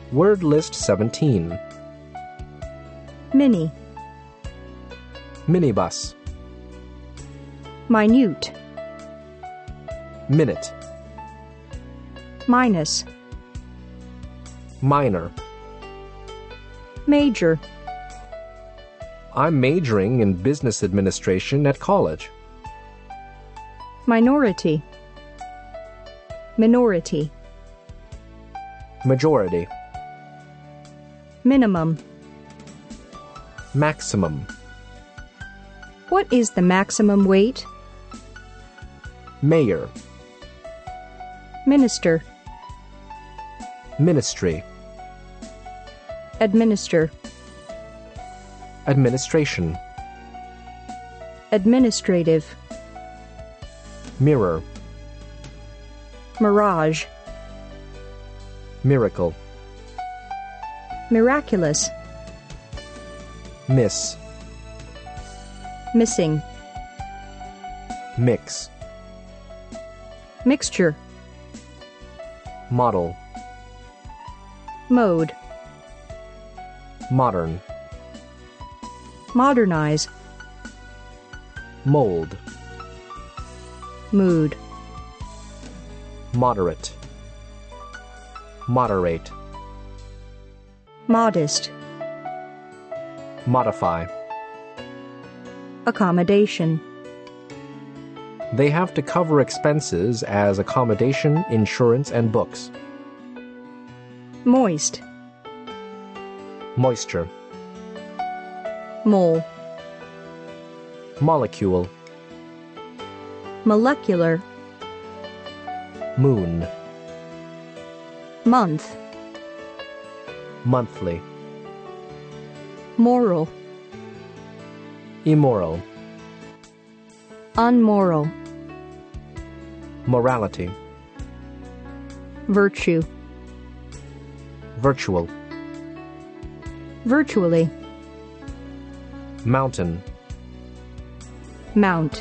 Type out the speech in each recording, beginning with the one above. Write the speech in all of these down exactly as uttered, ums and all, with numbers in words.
Word list seventeen. Mini. Minibus. Minute. Minute. Minus. Minor. Major. I'm majoring in business administration at college. Minority. Minority. Majority. Minimum. Maximum. What is the maximum weight? Mayor. Minister. Ministry. Administer. Administration. Administrative. Mirror. Mirage. Miracle. Miraculous. Miss. Missing. Mix. Mixture. Model. Mode. Modern. Modernize. Mold. Mood. Moderate. Moderate. Modest. Modify. Accommodation. They have to cover expenses as accommodation, insurance, and books. Moist. Moisture. Mole. Molecule. Molecular. Moon. Month. Monthly. Moral. Immoral. Unmoral. Morality. Virtue. Virtual. Virtually. Mountain. Mount.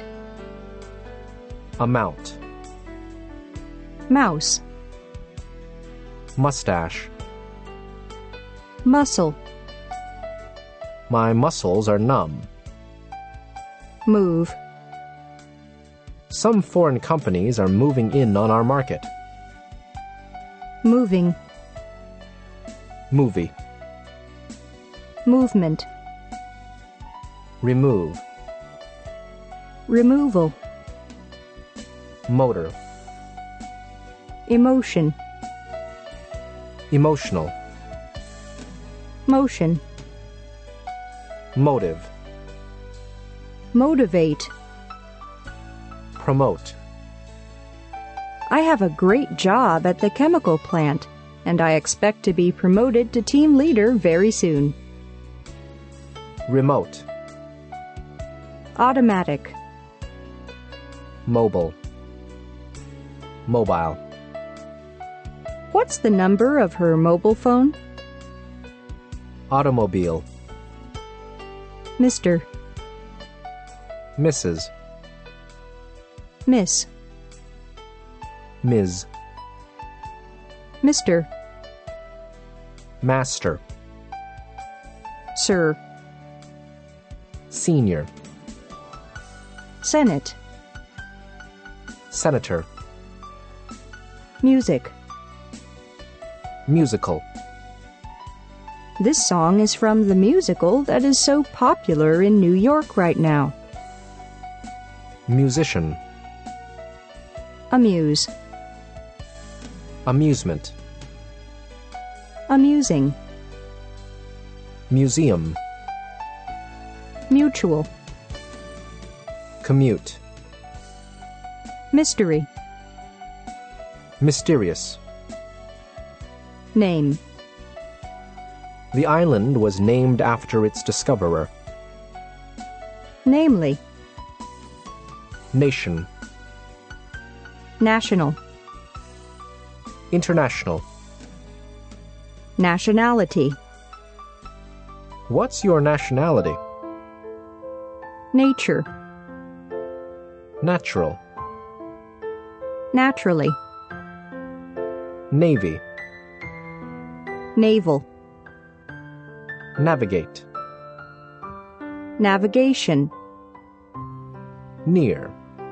Amount. Mouse. Mustache. Muscle. My muscles are numb. Move. Some foreign companies are moving in on our market. Moving. Movie. Movement. Remove. Removal. Motor. Emotion. Emotional. Motion. Motive. Motivate. Promote. I have a great job at the chemical plant, and I expect to be promoted to team leader very soon. Remote. Automatic. Mobile. Mobile. What's the number of her mobile phone? Automobile. Mister. Missus Miss. Miz Mister. Master. Sir. Senior. Senate. Senator. Music. Musical. This song is from the musical that is so popular in New York right now. Musician. Amuse. Amusement. Amusing. Museum. Mutual. Commute. Mystery. Mysterious. Name. The island was named after its discoverer. Namely. Nation. National. International. Nationality. What's your nationality? Nature. Natural. Naturally. Navy. Naval. Navigate. Navigation. Near.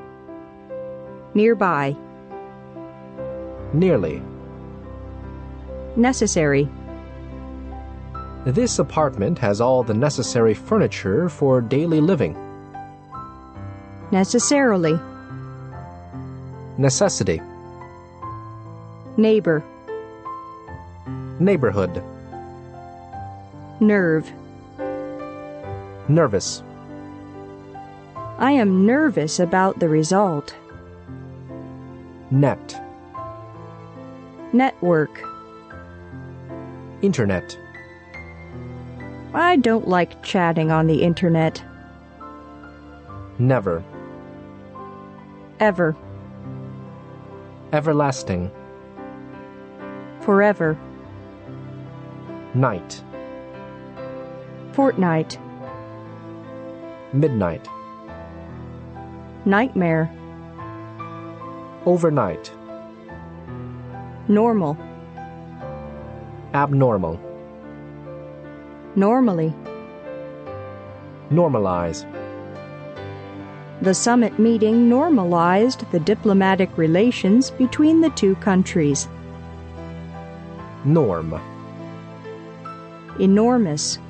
Nearby. Nearly. Necessary. This apartment has all the necessary furniture for daily living. Necessarily. Necessity. Neighbor. Neighborhood. Nerve. Nervous. I am nervous about the result. Net. Network. Internet. I don't like chatting on the internet. Never. Ever. Everlasting. Forever. Night. Fortnight. Midnight. Nightmare. Overnight. Normal. Abnormal. Normally. Normalize. The summit meeting normalized the diplomatic relations between the two countries. Norm. Enormous.